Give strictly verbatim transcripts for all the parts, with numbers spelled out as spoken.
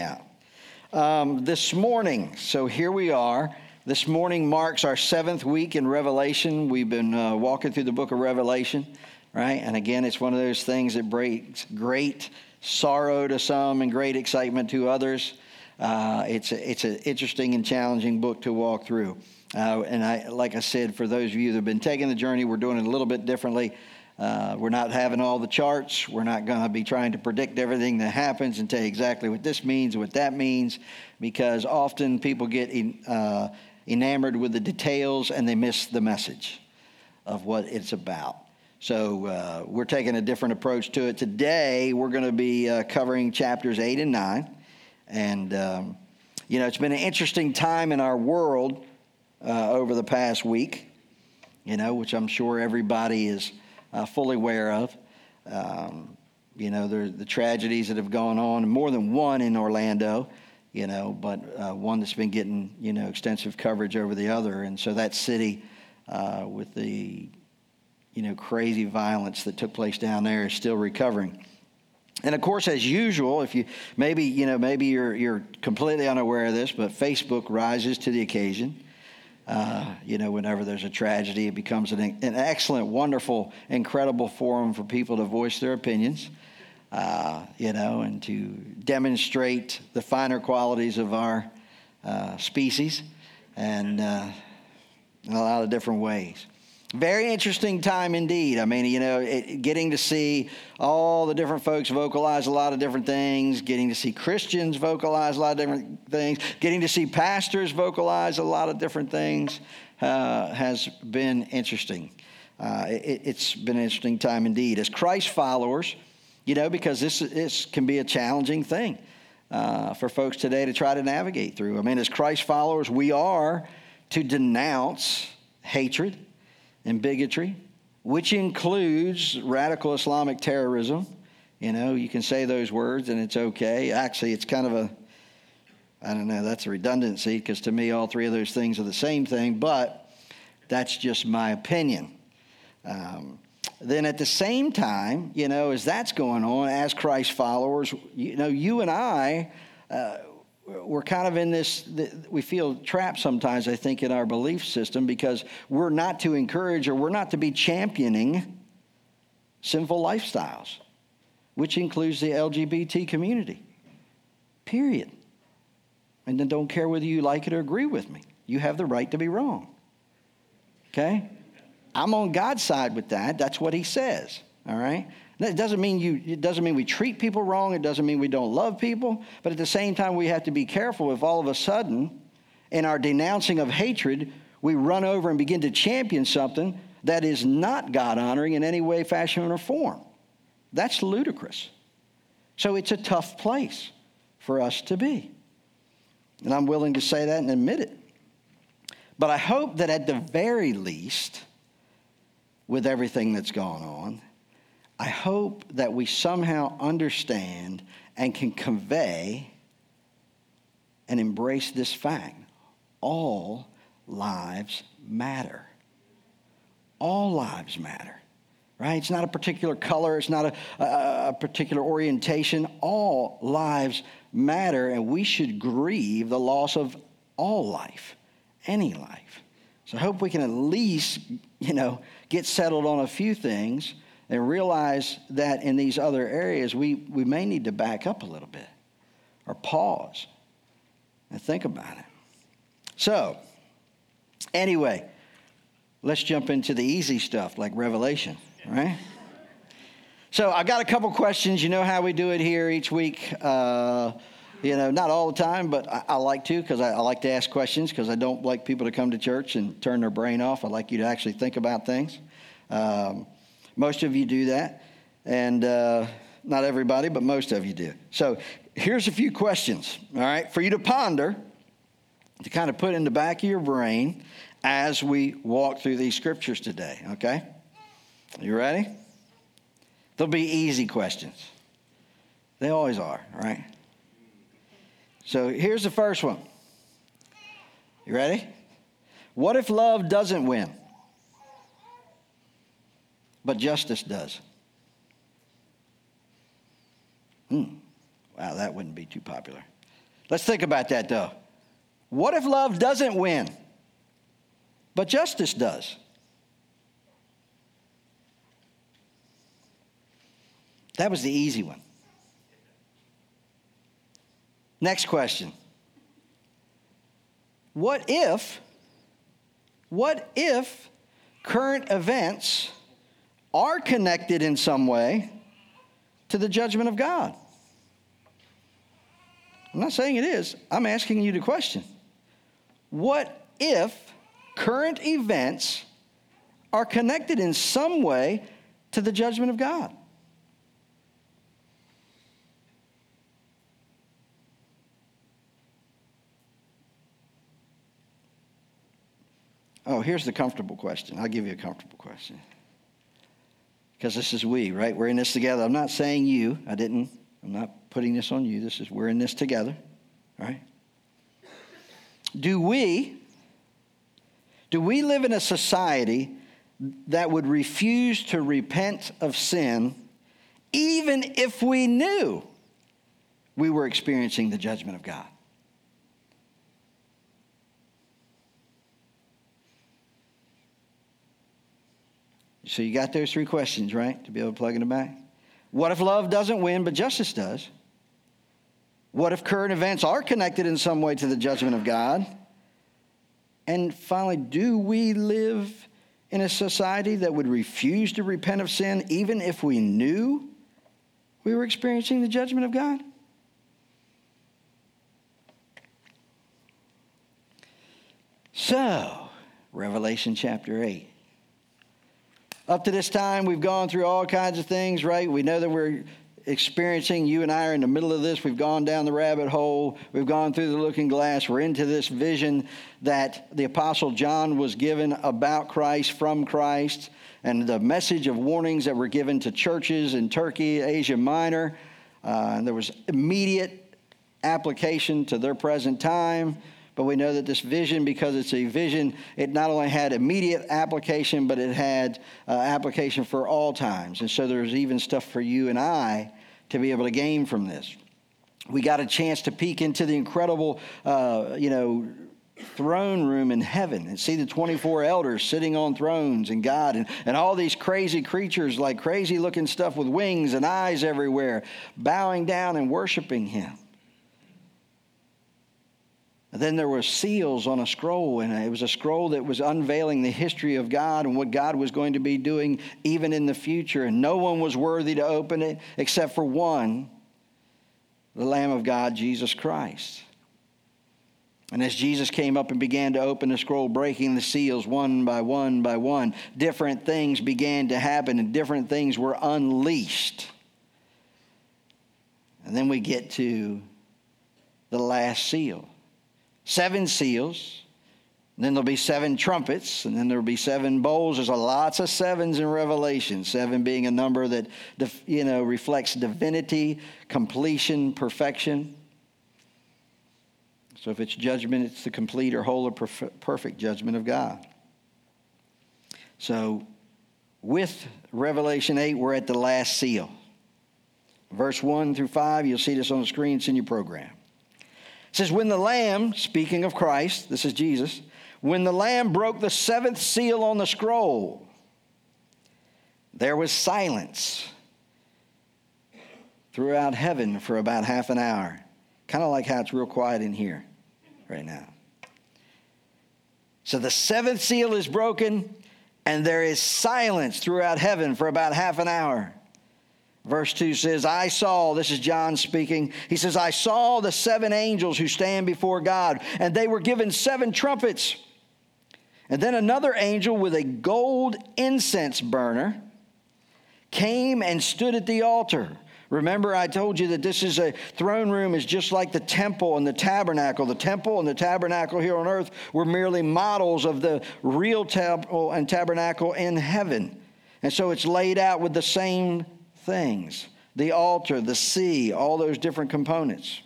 Yeah. Um, this morning, so here we are. This morning marks our seventh week in Revelation. We've been uh, walking through the book of Revelation, right? And again, it's one of those things that brings great sorrow to some and great excitement to others. Uh, it's a, it's an interesting and challenging book to walk through. Uh, and I, like I said, for those of you that have been taking the journey, we're doing it a little bit differently. Uh, we're not having all the charts. We're not going to be trying to predict everything that happens and tell you exactly what this means, what that means, because often people get in, uh, enamored with the details and they miss the message of what it's about. So uh, we're taking a different approach to it. Today, we're going to be uh, covering chapters eight and nine. And, um, you know, it's been an interesting time in our world uh, over the past week, you know, which I'm sure everybody is Uh, fully aware of. Um, you know, there, the tragedies that have gone on, more than one in Orlando, you know, but uh, one that's been getting, you know, extensive coverage over the other. And so that city uh, with the, you know, crazy violence that took place down there is still recovering. And of course, as usual, if you maybe, you know, maybe you're you're completely unaware of this, but Facebook rises to the occasion. Uh, you know, whenever there's a tragedy, it becomes an, an excellent, wonderful, incredible forum for people to voice their opinions, uh, you know, and to demonstrate the finer qualities of our uh, species and uh, in a lot of different ways. Very interesting time indeed. I mean, you know, it, getting to see all the different folks vocalize a lot of different things, getting to see Christians vocalize a lot of different things, getting to see pastors vocalize a lot of different things uh, has been interesting. Uh, it, it's been an interesting time indeed. As Christ followers, you know, because this, this can be a challenging thing uh, for folks today to try to navigate through. I mean, as Christ followers, we are to denounce hatred and bigotry, which includes radical Islamic terrorism. You know, you can say those words and it's okay. Actually, it's kind of a, I don't know, that's a redundancy because to me all three of those things are the same thing, but that's just my opinion. Um, then at the same time, you know, as that's going on, as Christ followers, you know, you and I, uh, we're kind of in this, we feel trapped sometimes, I think, in our belief system because we're not to encourage or we're not to be championing sinful lifestyles, which includes the L G B T community, period. And then don't care whether you like it or agree with me. You have the right to be wrong, okay? I'm on God's side with that. That's what he says, all right? It doesn't mean you. It doesn't mean we treat people wrong. It doesn't mean we don't love people. But at the same time, we have to be careful if all of a sudden, in our denouncing of hatred, we run over and begin to champion something that is not God-honoring in any way, fashion, or form. That's ludicrous. So it's a tough place for us to be. And I'm willing to say that and admit it. But I hope that at the very least, with everything that's gone on, I hope that we somehow understand and can convey and embrace this fact. All lives matter. All lives matter, right? It's not a particular color. It's not a, a, a particular orientation. All lives matter, and we should grieve the loss of all life, any life. So I hope we can at least, you know, get settled on a few things and realize that in these other areas, we, we may need to back up a little bit or pause and think about it. So, anyway, let's jump into the easy stuff like Revelation, right? So, I got a couple questions. You know how we do it here each week. Uh, you know, not all the time, but I, I like to because I, I like to ask questions because I don't like people to come to church and turn their brain off. I like you to actually think about things. Um Most of you do that, and uh, not everybody, but most of you do. So here's a few questions, all right, for you to ponder, to kind of put in the back of your brain as we walk through these scriptures today, okay? You ready? They'll be easy questions. They always are, all right? So here's the first one. You ready? What if love doesn't win, but justice does? Hmm. Wow, that wouldn't be too popular. Let's think about that, though. What if love doesn't win, but justice does? That was the easy one. Next question. What if, what if current events are connected in some way to the judgment of God? I'm not saying it is. I'm asking you the question. What if current events are connected in some way to the judgment of God? Oh, here's the comfortable question. I'll give you a comfortable question. Because this is we, right? We're in this together. I'm not saying you. I didn't. I'm not putting this on you. This is, we're in this together, right? Do we, do we live in a society that would refuse to repent of sin even if we knew we were experiencing the judgment of God? So you got those three questions, right, to be able to plug in the back? What if love doesn't win, but justice does? What if current events are connected in some way to the judgment of God? And finally, do we live in a society that would refuse to repent of sin even if we knew we were experiencing the judgment of God? So, Revelation chapter eight. Up to this time, we've gone through all kinds of things, right? We know that we're experiencing, you and I are in the middle of this. We've gone down the rabbit hole. We've gone through the looking glass. We're into this vision that the Apostle John was given about Christ, from Christ, and the message of warnings that were given to churches in Turkey, Asia Minor. Uh, and there was immediate application to their present time. But we know that this vision, because it's a vision, it not only had immediate application, but it had uh, application for all times. And so there's even stuff for you and I to be able to gain from this. We got a chance to peek into the incredible, uh, you know, throne room in heaven and see the twenty-four elders sitting on thrones and God and, and all these crazy creatures, like crazy looking stuff with wings and eyes everywhere, bowing down and worshiping him. And then there were seals on a scroll, and it was a scroll that was unveiling the history of God and what God was going to be doing even in the future. And no one was worthy to open it except for one, the Lamb of God, Jesus Christ. And as Jesus came up and began to open the scroll, breaking the seals one by one by one, different things began to happen and different things were unleashed. And then we get to the last seal. Seven seals, and then there'll be seven trumpets, and then there'll be seven bowls. There's a lots of sevens in Revelation, seven being a number that, you know, reflects divinity, completion, perfection. So if it's judgment, it's the complete or whole or perfect judgment of God. So with Revelation eight, we're at the last seal. Verse one through five, you'll see this on the screen. It's in your program. It says, when the Lamb, speaking of Christ, this is Jesus, when the Lamb broke the seventh seal on the scroll, there was silence throughout heaven for about half an hour. Kind of like how it's real quiet in here right now. So the seventh seal is broken, and there is silence throughout heaven for about half an hour. Verse two says, I saw, this is John speaking, he says, I saw the seven angels who stand before God, and they were given seven trumpets. And then another angel with a gold incense burner came and stood at the altar. Remember, I told you that this is a throne room is just like the temple and the tabernacle. The temple and the tabernacle here on earth were merely models of the real temple and tabernacle in heaven. And so it's laid out with the same things, the altar, the sea, all those different components.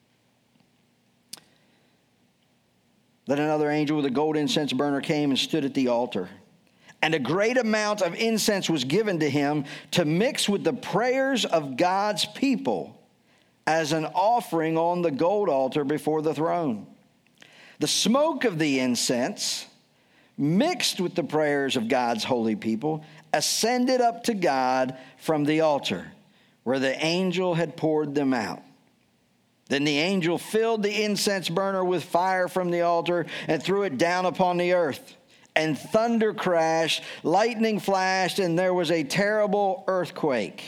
Then another angel with a gold incense burner came and stood at the altar. And a great amount of incense was given to him to mix with the prayers of God's people. as an offering on the gold altar before the throne. The smoke of the incense, mixed with the prayers of God's holy people, ascended up to God from the altar, where the angel had poured them out. Then the angel filled the incense burner with fire from the altar and threw it down upon the earth. And thunder crashed, lightning flashed, and there was a terrible earthquake.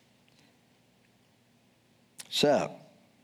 So,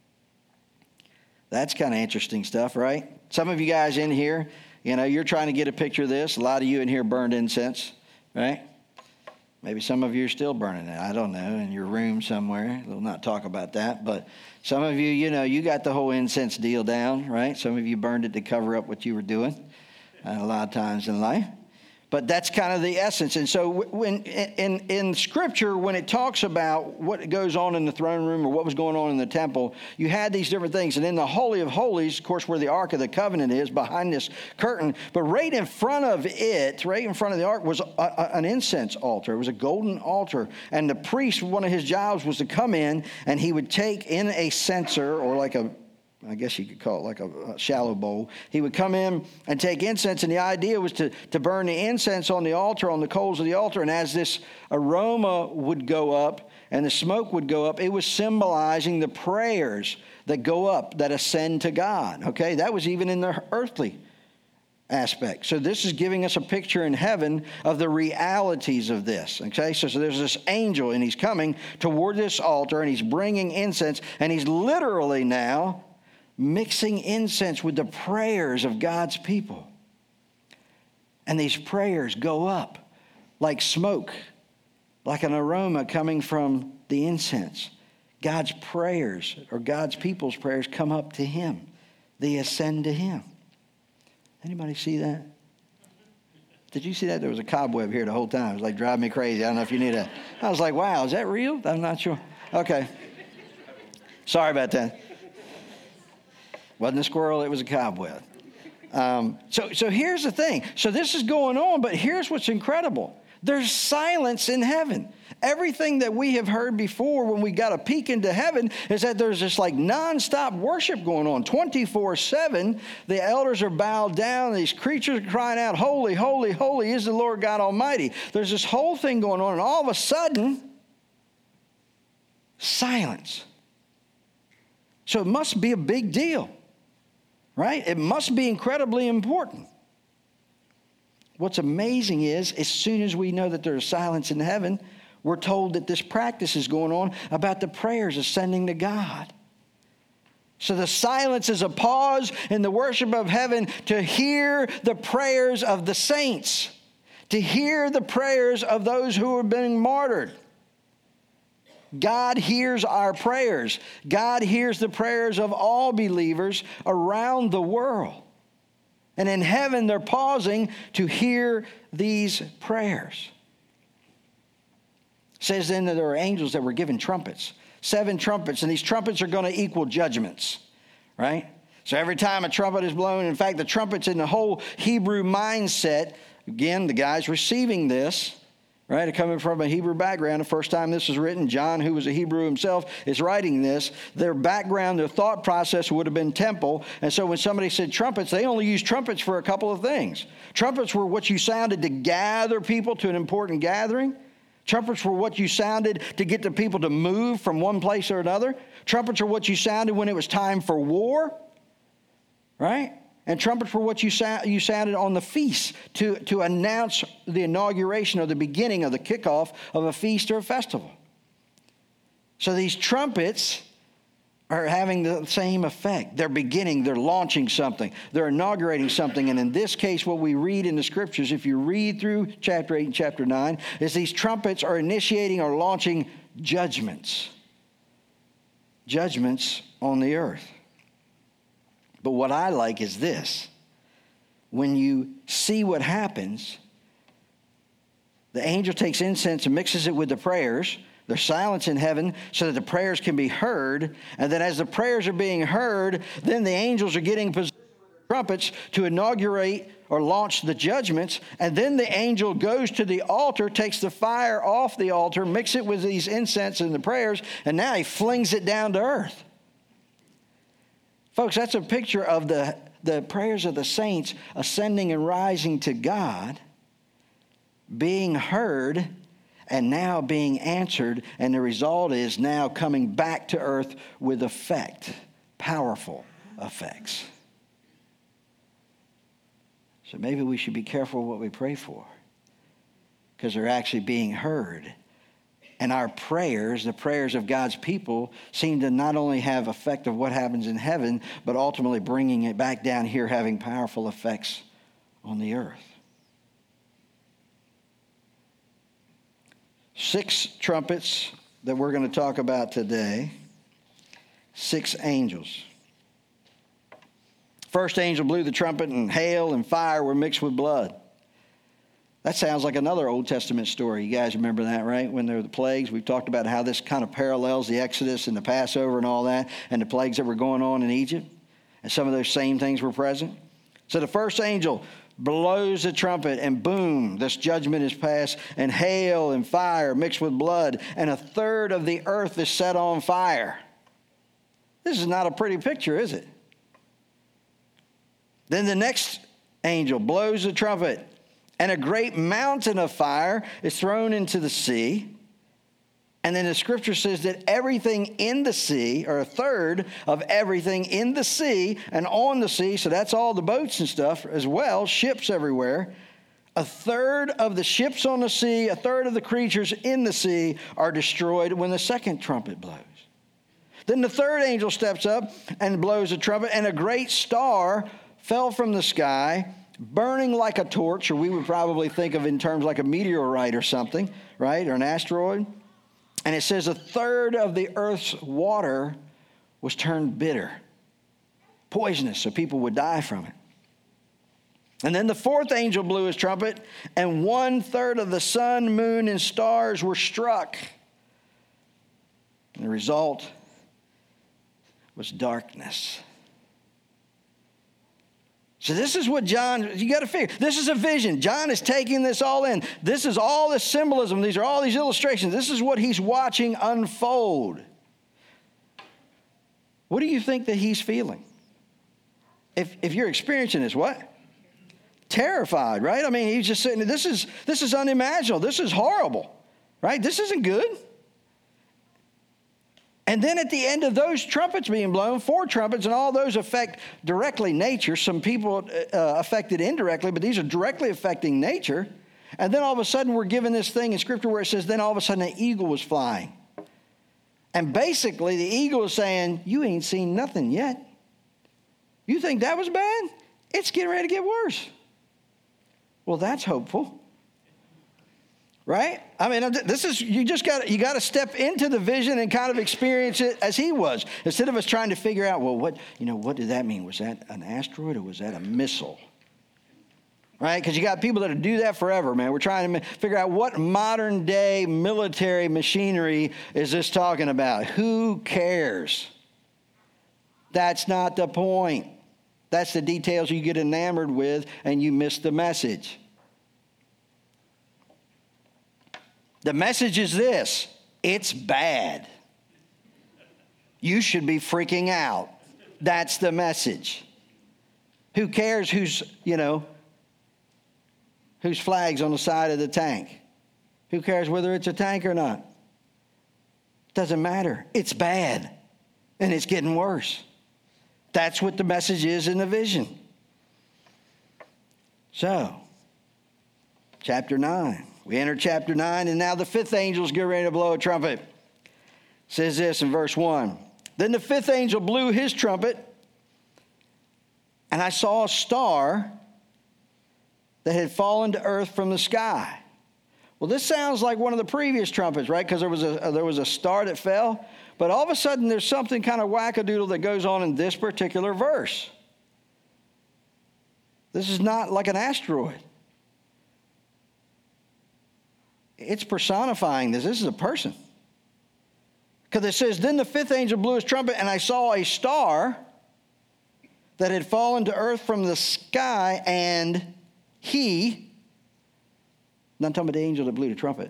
that's kind of interesting stuff, right? Some of you guys in here, you know, you're trying to get a picture of this. A lot of you in here burned incense, right? Maybe some of you are still burning it. I don't know, in your room somewhere. We'll not talk about that. But some of you, you know, you got the whole incense deal down, right? Some of you burned it to cover up what you were doing uh, a lot of times in life. But that's kind of the essence. And so when in, in Scripture, when it talks about what goes on in the throne room or what was going on in the temple, you had these different things. And in the Holy of Holies, of course, where the Ark of the Covenant is, behind this curtain, but right in front of it, right in front of the Ark, was a, a, an incense altar. It was a golden altar. And the priest, one of his jobs was to come in, and he would take in a censer, or like a I guess you could call it like a, a shallow bowl. He would come in and take incense, and the idea was to, to burn the incense on the altar, on the coals of the altar. And as this aroma would go up and the smoke would go up, it was symbolizing the prayers that go up, that ascend to God. Okay, that was even in the earthly aspect. So this is giving us a picture in heaven of the realities of this. Okay, so, so there's this angel, and he's coming toward this altar, and he's bringing incense, and he's literally now mixing incense with the prayers of God's people. And these prayers go up like smoke, like an aroma coming from the incense. God's prayers, or God's people's prayers, come up to him. They ascend to him. Anybody see that? Did you see that? There was a cobweb here the whole time. It was like driving me crazy. I don't know if you knew that. I was like, wow, is that real? I'm not sure. Okay. Sorry about that. Wasn't a squirrel, it was a cobweb. Um, so, so here's the thing. So this is going on, but here's what's incredible. There's silence in heaven. Everything that we have heard before when we got a peek into heaven is that there's this like nonstop worship going on. twenty-four seven, the elders are bowed down. These creatures are crying out, holy, holy, holy is the Lord God Almighty. There's this whole thing going on, and all of a sudden, silence. So it must be a big deal. Right? It must be incredibly important. What's amazing is, as soon as we know that there's silence in heaven, we're told that this practice is going on about the prayers ascending to God. So the silence is a pause in the worship of heaven to hear the prayers of the saints, to hear the prayers of those who are being martyred. God hears our prayers. God hears the prayers of all believers around the world. And in heaven, they're pausing to hear these prayers. It says then that there are angels that were given trumpets. Seven trumpets, and these trumpets are going to equal judgments, right? So every time a trumpet is blown, in fact, the trumpets in the whole Hebrew mindset, again, the guys receiving this, right, coming from a Hebrew background, the first time this was written, John, who was a Hebrew himself, is writing this. Their background, their thought process would have been temple. And so when somebody said trumpets, they only used trumpets for a couple of things. Trumpets were what you sounded to gather people to an important gathering. Trumpets were what you sounded to get the people to move from one place or another. Trumpets are what you sounded when it was time for war, right? And trumpets were what you, sa- you sounded on the feast to, to announce the inauguration or the beginning of the kickoff of a feast or a festival. So these trumpets are having the same effect. They're beginning, they're launching something, they're inaugurating something. And in this case, what we read in the scriptures, if you read through chapter eight and chapter nine, is these trumpets are initiating or launching judgments. Judgments on the earth. But what I like is this. When you see what happens, the angel takes incense and mixes it with the prayers. There's silence in heaven so that the prayers can be heard. And then as the prayers are being heard, then the angels are getting position with their trumpets to inaugurate or launch the judgments. And then the angel goes to the altar, takes the fire off the altar, mixes it with these incense and the prayers, and now he flings it down to earth. Folks, that's a picture of the, the prayers of the saints ascending and rising to God, being heard, and now being answered. And the result is now coming back to earth with effect, powerful effects. So maybe we should be careful what we pray for, because they're actually being heard. And our prayers, the prayers of God's people, seem to not only have effect of what happens in heaven, but ultimately bringing it back down here, having powerful effects on the earth. Six trumpets that we're going to talk about today. Six angels. First angel blew the trumpet, and hail and fire were mixed with blood. That sounds like another Old Testament story. You guys remember that, right? When there were the plagues, we've talked about how this kind of parallels the Exodus and the Passover and all that, and the plagues that were going on in Egypt. And some of those same things were present. So the first angel blows the trumpet, and boom, this judgment is passed, and hail and fire mixed with blood, and a third of the earth is set on fire. This is not a pretty picture, is it? Then the next angel blows the trumpet, and a great mountain of fire is thrown into the sea. And then the scripture says that everything in the sea, or a third of everything in the sea and on the sea, so that's all the boats and stuff as well, ships everywhere, a third of the ships on the sea, a third of the creatures in the sea are destroyed when the second trumpet blows. Then the third angel steps up and blows a trumpet, and a great star fell from the sky, burning like a torch, or we would probably think of in terms like a meteorite or something, right, or an asteroid. And it says a third of the earth's water was turned bitter, poisonous, so people would die from it. And then the fourth angel blew his trumpet, and one third of the sun, moon, and stars were struck. And the result was darkness. So this is what John, you got to figure, this is a vision. John is taking this all in. This is all the symbolism. These are all these illustrations. This is what he's watching unfold. What do you think that he's feeling? If, if you're experiencing this, what? Terrified, right? I mean, he's just sitting there. This is, this is unimaginable. This is horrible, right? This isn't good. And then at the end of those trumpets being blown, four trumpets, and all those affect directly nature. Some people uh, affected indirectly, but these are directly affecting nature. And then all of a sudden we're given this thing in Scripture where it says, then all of a sudden an eagle was flying. And basically the eagle is saying, you ain't seen nothing yet. You think that was bad? It's getting ready to get worse. Well, that's hopeful. Right? I mean, this is, you just got you got to step into the vision and kind of experience it as he was. Instead of us trying to figure out, well, what, you know, what did that mean? Was that an asteroid or was that a missile? Right? Because you got people that do that forever, man. We're trying to figure out what modern day military machinery is this talking about. Who cares? That's not the point. That's the details you get enamored with and you miss the message. The message is this: it's bad. You should be freaking out. That's the message. Who cares who's, you know, whose flag's on the side of the tank? Who cares whether it's a tank or not? Doesn't matter. It's bad. And it's getting worse. That's what the message is in the vision. So, chapter nine. We enter chapter nine, and now the fifth angel's getting ready to blow a trumpet. It says this in verse one. Then the fifth angel blew his trumpet, and I saw a star that had fallen to earth from the sky. Well, this sounds like one of the previous trumpets, right? Because there was a there was a star that fell. But all of a sudden, there's something kind of wackadoodle that goes on in this particular verse. This is not like an asteroid. It's personifying this. This is a person. Because it says, then the fifth angel blew his trumpet, and I saw a star that had fallen to earth from the sky, and he, not talking about the angel that blew the trumpet,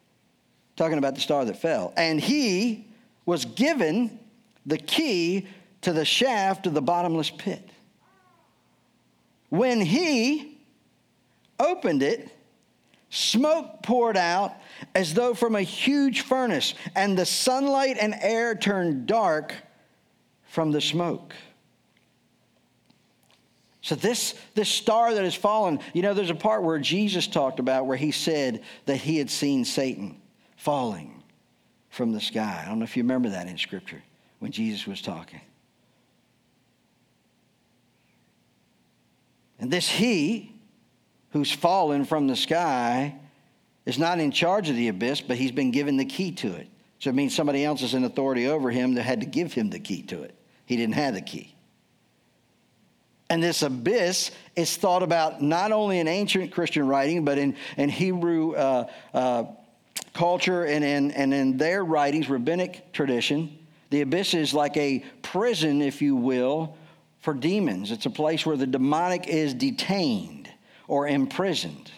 talking about the star that fell, and he was given the key to the shaft of the bottomless pit. When he opened it, smoke poured out as though from a huge furnace, and the sunlight and air turned dark from the smoke. So this, this star that has fallen, you know, there's a part where Jesus talked about where he said that he had seen Satan falling from the sky. I don't know if you remember that in Scripture when Jesus was talking. And this he who's fallen from the sky is not in charge of the abyss, but he's been given the key to it. So it means somebody else is in authority over him that had to give him the key to it. He didn't have the key. And this abyss is thought about not only in ancient Christian writing, but in, in Hebrew uh, uh, culture and in, and in their writings, rabbinic tradition. The abyss is like a prison, if you will, for demons. It's a place where the demonic is detained or imprisoned.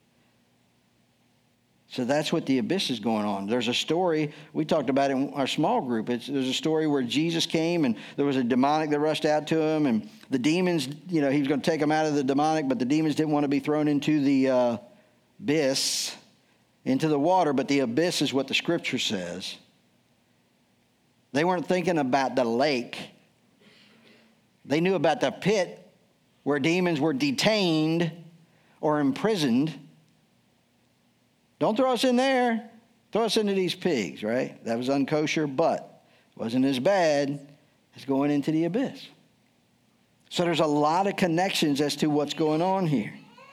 So that's what the abyss is going on. There's a story, we talked about it in our small group. It's, there's a story where Jesus came and there was a demonic that rushed out to him, and the demons, you know, he was going to take them out of the demonic, but the demons didn't want to be thrown into the uh, abyss, into the water, but the abyss is what the Scripture says. They weren't thinking about the lake. They knew about the pit where demons were detained or imprisoned. Don't throw us in there. Throw us into these pigs, right? That was unkosher, but wasn't as bad as going into the abyss. So there's a lot of connections as to what's going on here.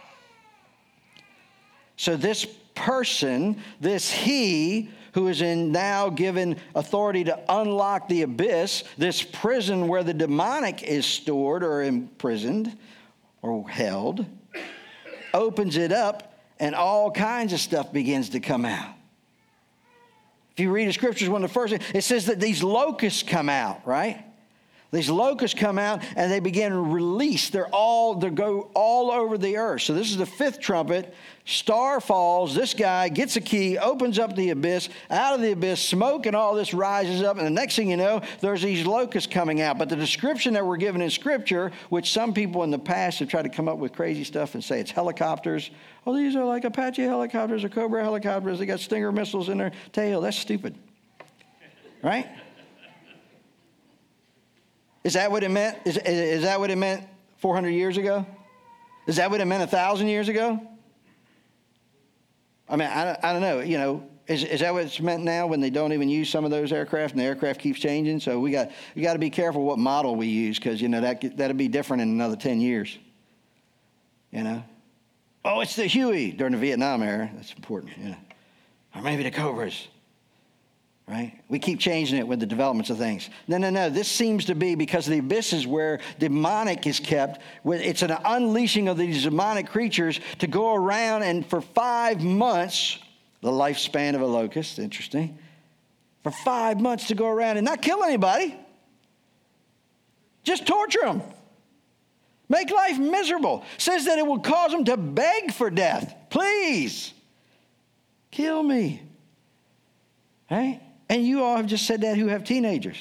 So this person, this he who is in now given authority to unlock the abyss, this prison where the demonic is stored or imprisoned or held, opens it up, and all kinds of stuff begins to come out. If you read the Scriptures, one of the first, it says that these locusts come out, right? These locusts come out and they begin to release. They're all, they go all over the earth. So this is the fifth trumpet. Star falls. This guy gets a key, opens up the abyss. Out of the abyss, smoke and all this rises up. And the next thing you know, there's these locusts coming out. But the description that we're given in Scripture, which some people in the past have tried to come up with crazy stuff and say it's helicopters. Oh, these are like Apache helicopters or Cobra helicopters. They got Stinger missiles in their tail. That's stupid. Right? Is that what it meant? Is, is that what it meant four hundred years ago? Is that what it meant one thousand years ago? I mean, I, I don't know. You know, is, is that what it's meant now when they don't even use some of those aircraft and the aircraft keeps changing? So we got we got to be careful what model we use because, you know, that, that'll be different in another ten years. You know? Oh, it's the Huey during the Vietnam era. That's important, you know. Or maybe the Cobras. Right? We keep changing it with the developments of things. No, no, no. This seems to be because the abyss is where demonic is kept. It's an unleashing of these demonic creatures to go around and for five months, the lifespan of a locust, interesting, for five months to go around and not kill anybody. Just torture them. Make life miserable. Says that it will cause them to beg for death. Please, kill me. Right? And you all have just said that who have teenagers.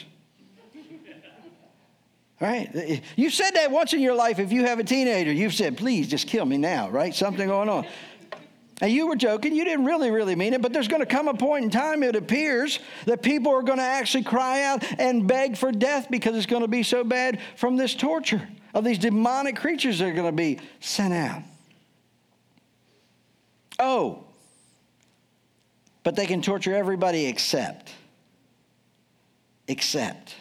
Right? You've said that once in your life. If you have a teenager, you've said, please just kill me now, right? Something going on. And you were joking. You didn't really, really mean it. But there's going to come a point in time, it appears, that people are going to actually cry out and beg for death because it's going to be so bad from this torture of these demonic creatures that are going to be sent out. Oh, but they can torture everybody except, except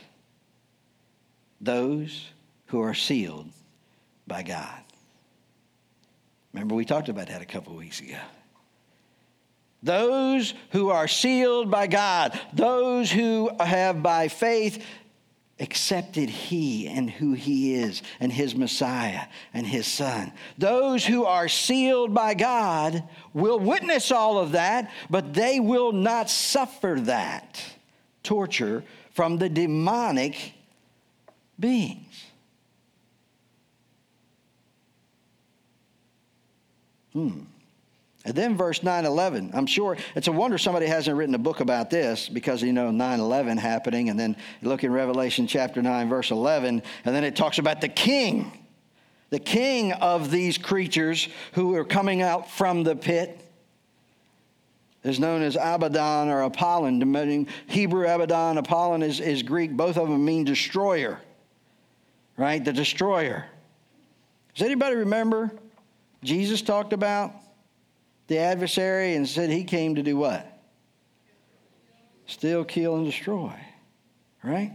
those who are sealed by God. Remember, we talked about that a couple of weeks ago. Those who are sealed by God, those who have by faith accepted He and who He is and His Messiah and His Son. Those who are sealed by God will witness all of that, but they will not suffer that torture from the demonic beings. Hmm. And then verse nine eleven, I'm sure it's a wonder somebody hasn't written a book about this because, you know, nine eleven happening. And then you look in Revelation chapter nine, verse eleven, and then it talks about the king, the king of these creatures who are coming out from the pit is known as Abaddon or Apollon. Meaning Hebrew Abaddon, Apollon is, is Greek. Both of them mean destroyer, right? The destroyer. Does anybody remember Jesus talked about the adversary and said he came to do what? Steal, kill, and destroy. Right?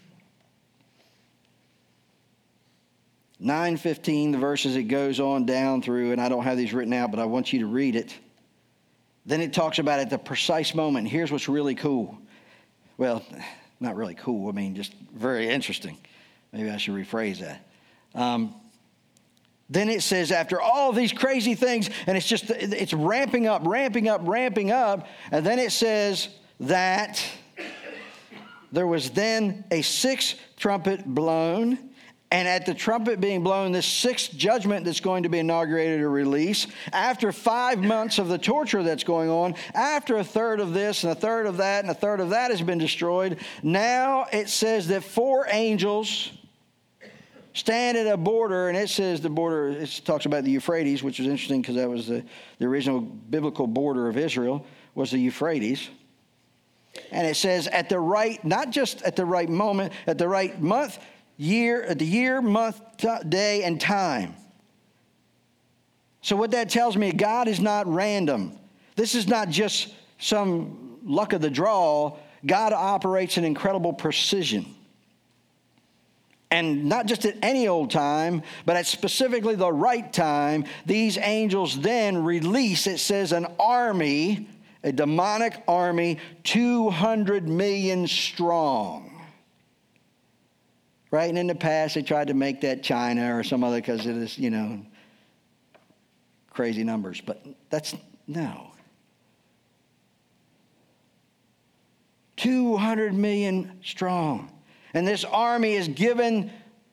nine fifteen, the verses it goes on down through, and I don't have these written out, but I want you to read it. Then it talks about at the precise moment. Here's what's really cool. Well, not really cool. I mean, just very interesting. Maybe I should rephrase that. Um, Then it says after all these crazy things, and it's just, it's ramping up, ramping up, ramping up. And then it says that there was then a sixth trumpet blown. And at the trumpet being blown, this sixth judgment that's going to be inaugurated or released, after five months of the torture that's going on, after a third of this and a third of that and a third of that has been destroyed, now it says that four angels stand at a border, and it says the border, it talks about the Euphrates, which is interesting because that was the, the original biblical border of Israel, was the Euphrates. And it says at the right, not just at the right moment, at the right month, year, at the year, month, t- day, and time. So what that tells me, God is not random. This is not just some luck of the draw. God operates in incredible precision. And not just at any old time, but at specifically the right time, these angels then release, it says, an army, a demonic army, two hundred million strong. Right? And in the past, they tried to make that China or some other because it is, you know, crazy numbers. But that's, no. two hundred million strong. And this army is given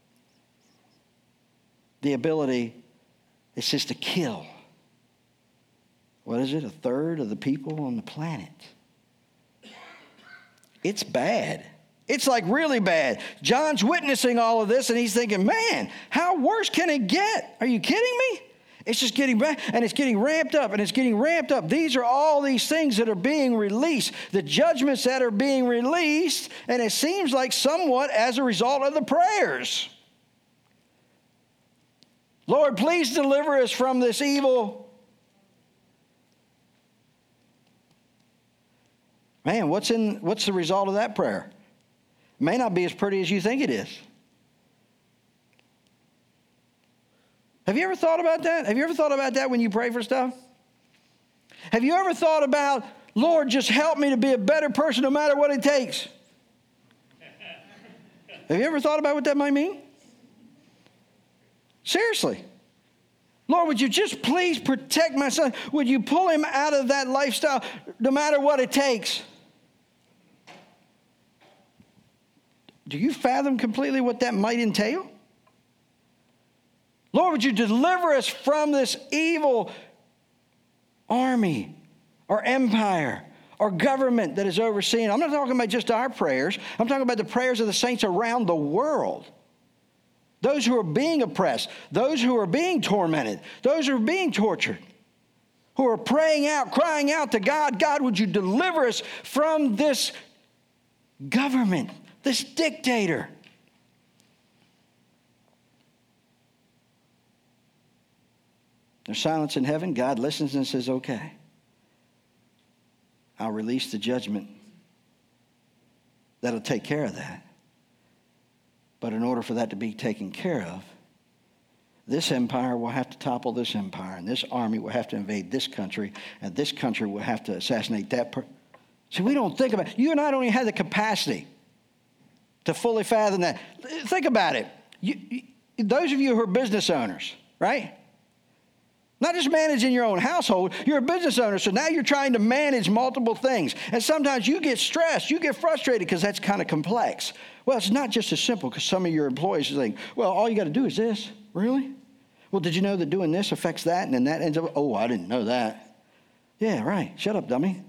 the ability, it says, to kill. What is it? A third of the people on the planet. It's bad. It's like really bad. John's witnessing all of this and he's thinking, man, how worse can it get? Are you kidding me? It's just getting back, and it's getting ramped up, and it's getting ramped up. These are all these things that are being released, the judgments that are being released, and it seems like somewhat as a result of the prayers. Lord, please deliver us from this evil. Man, what's in what's the result of that prayer? It may not be as pretty as you think it is. Have you ever thought about that? Have you ever thought about that when you pray for stuff? Have you ever thought about, Lord, just help me to be a better person no matter what it takes? Have you ever thought about what that might mean? Seriously. Lord, would you just please protect my son? Would you pull him out of that lifestyle no matter what it takes? Do you fathom completely what that might entail? Lord, would you deliver us from this evil army or empire or government that is overseen? I'm not talking about just our prayers. I'm talking about the prayers of the saints around the world. Those who are being oppressed, those who are being tormented, those who are being tortured, who are praying out, crying out to God, God, would you deliver us from this government, this dictator? There's silence in heaven. God listens and says, okay, I'll release the judgment that'll take care of that. But in order for that to be taken care of, this empire will have to topple this empire, and this army will have to invade this country, and this country will have to assassinate that person. See, we don't think about it. You and I don't even have the capacity to fully fathom that. Think about it. You, you, those of you who are business owners, right? Not just managing your own household, you're a business owner, so now you're trying to manage multiple things. And sometimes you get stressed, you get frustrated because that's kind of complex. Well, it's not just as simple because some of your employees think, well, all you got to do is this. Really? Well, did you know that doing this affects that and then that ends up, oh, I didn't know that. Yeah, right. Shut up, dummy.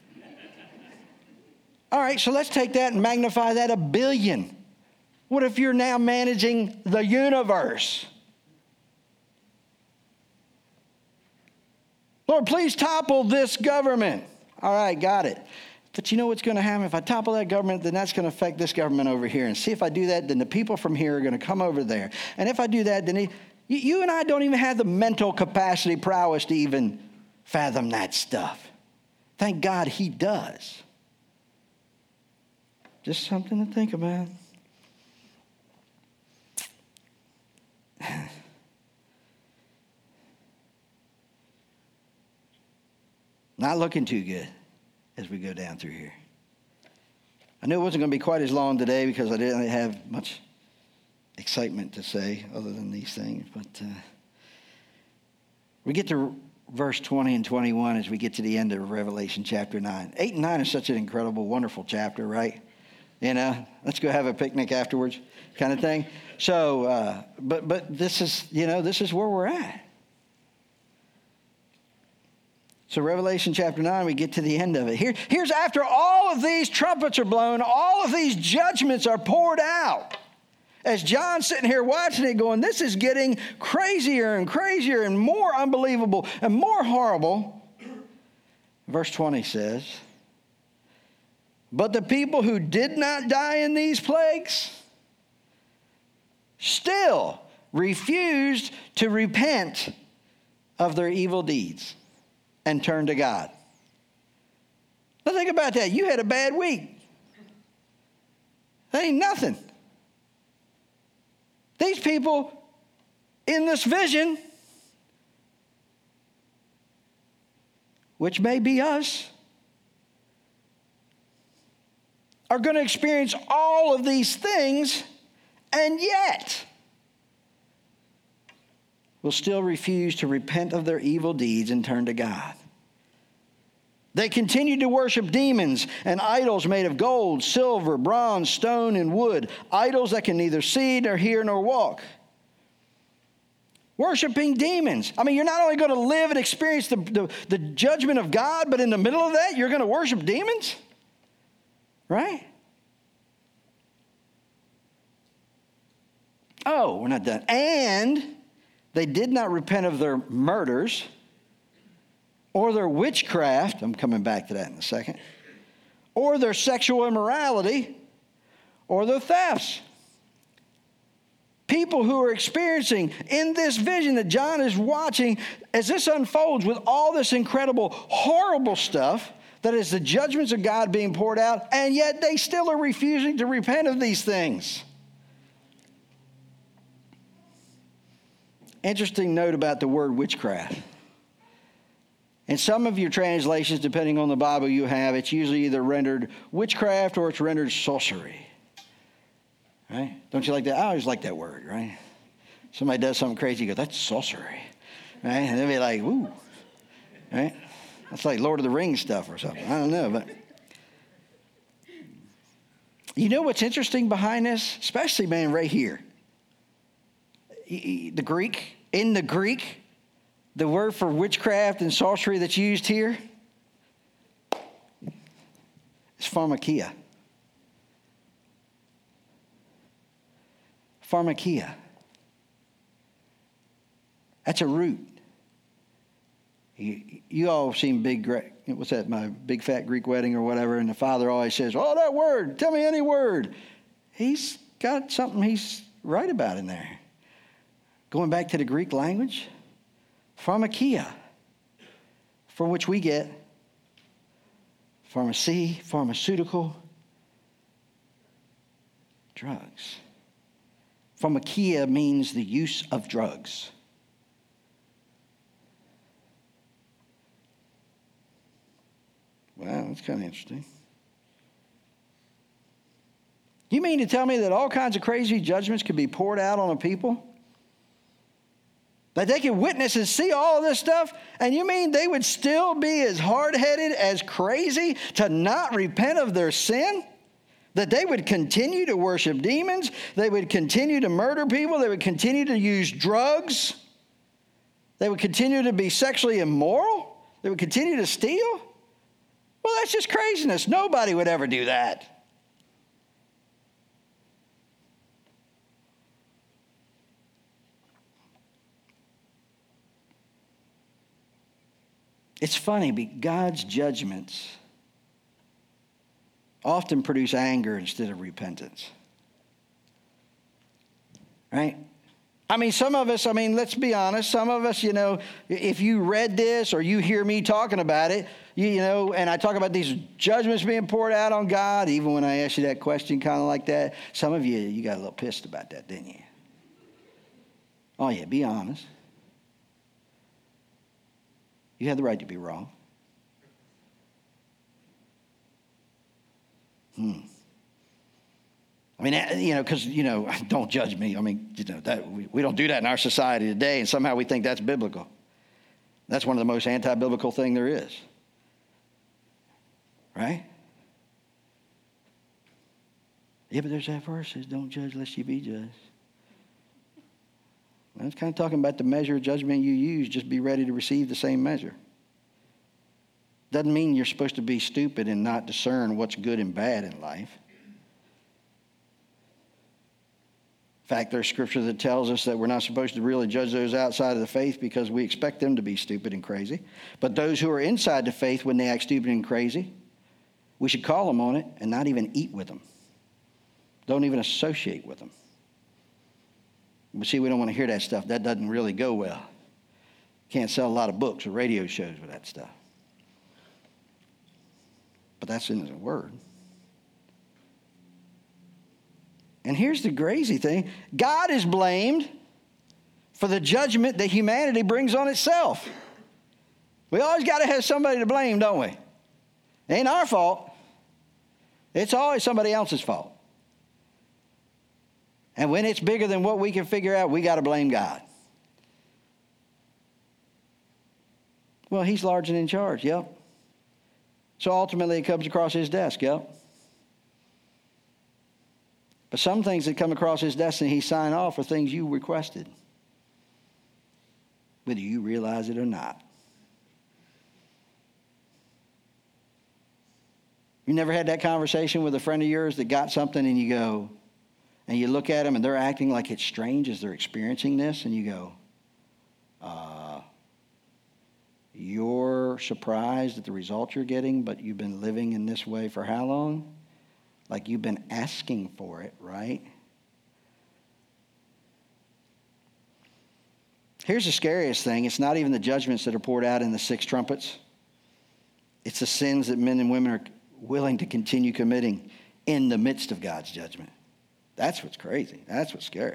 All right, so let's take that and magnify that a billion. What if you're now managing the universe? Lord, please topple this government. All right, got it. But you know what's going to happen? If I topple that government, then that's going to affect this government over here. And see, if I do that, then the people from here are going to come over there. And if I do that, then he, you and I don't even have the mental capacity, prowess to even fathom that stuff. Thank God he does. Just something to think about. Not looking too good as we go down through here. I knew it wasn't going to be quite as long today because I didn't have much excitement to say other than these things. But uh, we get to verse twenty and twenty-one as we get to the end of Revelation chapter nine. eight and nine is such an incredible, wonderful chapter, right? You know, let's go have a picnic afterwards kind of thing. So, uh, but but this is, you know, this is where we're at. So Revelation chapter nine, we get to the end of it. Here, here's after all of these trumpets are blown, all of these judgments are poured out. As John's sitting here watching it going, this is getting crazier and crazier and more unbelievable and more horrible. Verse twenty says, but the people who did not die in these plagues still refused to repent of their evil deeds and turn to God. Now think about that. You had a bad week. That ain't nothing. These people in this vision, which may be us, are going to experience all of these things, and yet will still refuse to repent of their evil deeds and turn to God. They continued to worship demons and idols made of gold, silver, bronze, stone, and wood, idols that can neither see nor hear nor walk. Worshiping demons. I mean, you're not only going to live and experience the, the, the judgment of God, but in the middle of that, you're going to worship demons? Right? Oh, we're not done. And they did not repent of their murders or their witchcraft. I'm coming back to that in a second. Or their sexual immorality or their thefts. People who are experiencing in this vision that John is watching as this unfolds with all this incredible, horrible stuff that is the judgments of God being poured out, and yet they still are refusing to repent of these things. Interesting note about the word witchcraft. In some of your translations, depending on the Bible you have, it's usually either rendered witchcraft or it's rendered sorcery. Right? Don't you like that? I always like that word, right? Somebody does something crazy, you go, that's sorcery. Right? And they'll be like, ooh. Right? That's like Lord of the Rings stuff or something. I don't know, but you know what's interesting behind this? Especially, man, right here. The Greek, in the Greek, the word for witchcraft and sorcery that's used here is pharmakia. Pharmakia. That's a root. You, you all seen Big, what's that, My Big Fat Greek Wedding or whatever, and the father always says, oh, that word, tell me any word. He's got something he's right about in there. Going back to the Greek language, pharmakia, from which we get pharmacy, pharmaceutical, drugs. Pharmakia means the use of drugs. Wow, that's kind of interesting. You mean to tell me that all kinds of crazy judgments could be poured out on a people? That they could witness and see all of this stuff, and you mean they would still be as hard-headed, as crazy to not repent of their sin? That they would continue to worship demons, they would continue to murder people, they would continue to use drugs, they would continue to be sexually immoral? They would continue to steal? Well, that's just craziness. Nobody would ever do that. It's funny, but God's judgments often produce anger instead of repentance. Right? I mean, some of us, I mean, let's be honest. Some of us, you know, if you read this or you hear me talking about it, you, you know, and I talk about these judgments being poured out on God, even when I asked you that question kind of like that, some of you, you got a little pissed about that, didn't you? Oh, yeah, be honest. You have the right to be wrong. Hmm. I mean, you know, because, you know, don't judge me. I mean, you know, that we, we don't do that in our society today, and somehow we think that's biblical. That's one of the most anti-biblical thing there is. Right? Yeah, but there's that verse that says, don't judge lest you be judged. I was kind of talking about the measure of judgment you use. Just be ready to receive the same measure. Doesn't mean you're supposed to be stupid and not discern what's good and bad in life. In fact, there's scripture that tells us that we're not supposed to really judge those outside of the faith because we expect them to be stupid and crazy. But those who are inside the faith, when they act stupid and crazy, we should call them on it and not even eat with them. Don't even associate with them. But see, we don't want to hear that stuff. That doesn't really go well. Can't sell a lot of books or radio shows with that stuff. But that's in the Word. And here's the crazy thing. God is blamed for the judgment that humanity brings on itself. We always got to have somebody to blame, don't we? It ain't our fault. It's always somebody else's fault. And when it's bigger than what we can figure out, we got to blame God. Well, he's large and in charge, yep. So ultimately it comes across his desk, yep. But some things that come across his desk and he sign off are things you requested, whether you realize it or not. You never had that conversation with a friend of yours that got something and you go, and you look at them and they're acting like it's strange as they're experiencing this, and you go, uh, you're surprised at the result you're getting, but you've been living in this way for how long? Like you've been asking for it, right? Here's the scariest thing. It's not even the judgments that are poured out in the six trumpets. It's the sins that men and women are willing to continue committing in the midst of God's judgment. That's what's crazy. That's what's scary.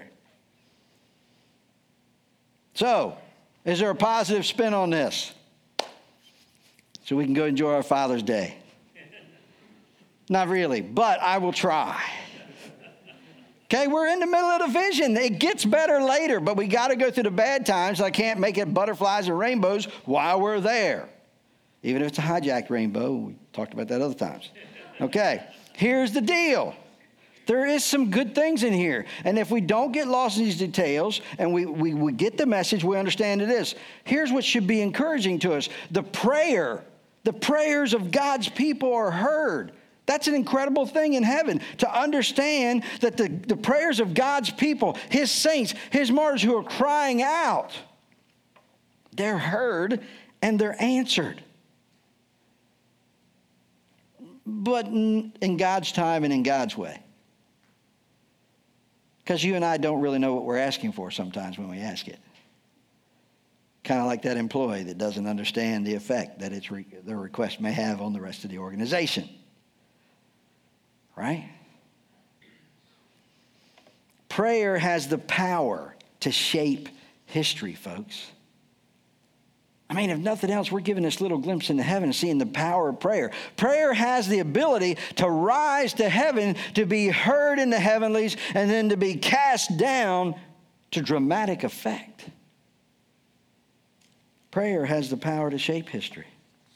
So, is there a positive spin on this? So we can go enjoy our Father's Day. Not really, but I will try. Okay, we're in the middle of the vision. It gets better later, but we got to go through the bad times. I can't make it butterflies and rainbows while we're there. Even if it's a hijacked rainbow. We talked about that other times. Okay, here's the deal. There is some good things in here. And if we don't get lost in these details and we, we, we get the message, we understand it is. Here's what should be encouraging to us. The prayer, the prayers of God's people are heard. That's an incredible thing in heaven, to understand that the, the prayers of God's people, his saints, his martyrs who are crying out, they're heard and they're answered. But in, in God's time and in God's way. Because you and I don't really know what we're asking for sometimes when we ask it. Kind of like that employee that doesn't understand the effect that its re- their request may have on the rest of the organization. Right? Prayer has the power to shape history, folks. I mean, if nothing else, we're giving this little glimpse into heaven and seeing the power of prayer. Prayer has the ability to rise to heaven, to be heard in the heavenlies, and then to be cast down to dramatic effect. Prayer has the power to shape history.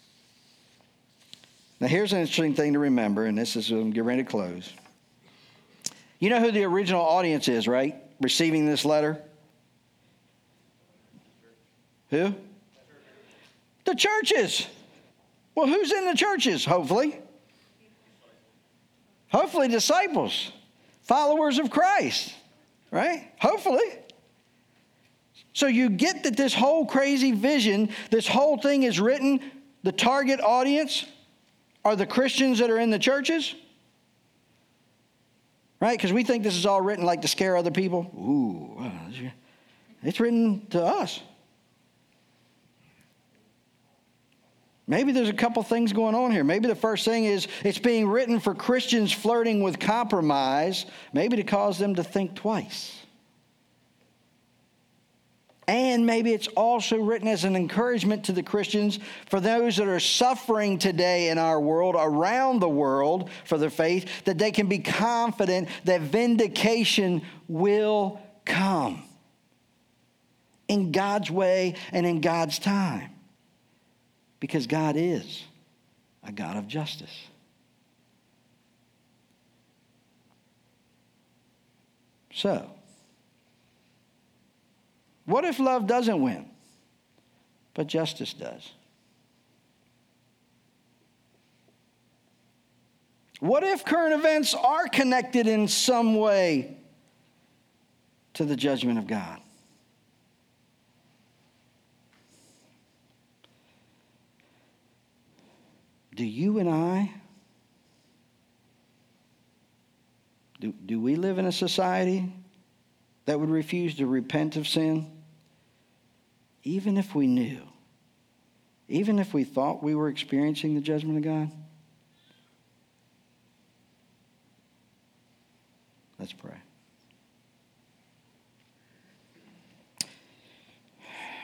Now, here's an interesting thing to remember, and this is, I'm getting ready to close. You know who the original audience is, right? Receiving this letter? Who? The churches. Well, who's in the churches? Hopefully. Hopefully disciples, followers of Christ, right? Hopefully. So you get that this whole crazy vision, this whole thing is written, the target audience are the Christians that are in the churches, right? Because we think this is all written like to scare other people. Ooh, it's written to us. Maybe there's a couple things going on here. Maybe the first thing is it's being written for Christians flirting with compromise, maybe to cause them to think twice. And maybe it's also written as an encouragement to the Christians for those that are suffering today in our world, around the world for their faith, that they can be confident that vindication will come in God's way and in God's time. Because God is a God of justice. So, what if love doesn't win, but justice does? What if current events are connected in some way to the judgment of God? Do you and I, do, do we live in a society that would refuse to repent of sin? Even if we knew, even if we thought we were experiencing the judgment of God?